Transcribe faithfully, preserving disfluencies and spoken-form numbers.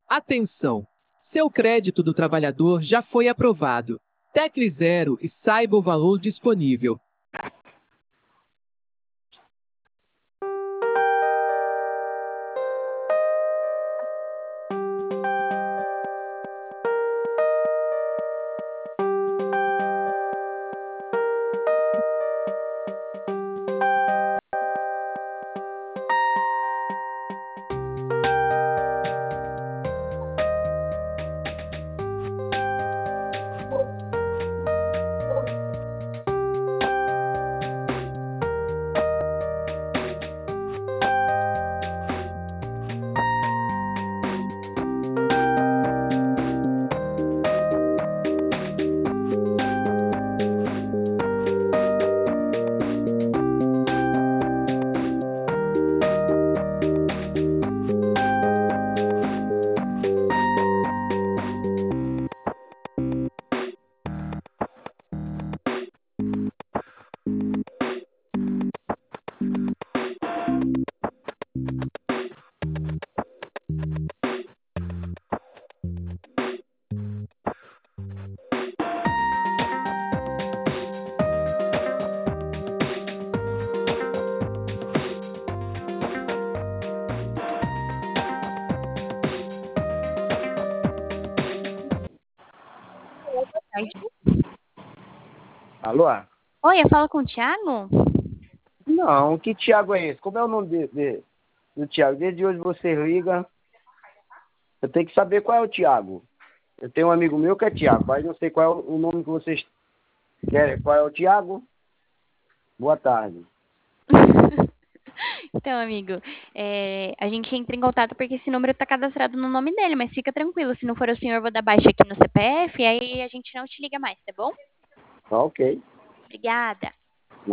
Atenção! Seu crédito do trabalhador já foi aprovado. Tecle zero e saiba o valor disponível. Alô? Oi, eu falo com o Thiago? Não, que Thiago é esse? Como é o nome de, de, do Thiago? Desde hoje você liga. Eu tenho que saber qual é o Thiago. Eu tenho um amigo meu que é Thiago, mas não sei qual é o nome que vocês querem. Qual é o Thiago? Boa tarde. Então, amigo, é, a gente entra em contato porque esse número está cadastrado no nome dele, mas fica tranquilo, se não for o senhor, eu vou dar baixa aqui no C P F, aí a gente não te liga mais, tá bom? Tá ok. Obrigada.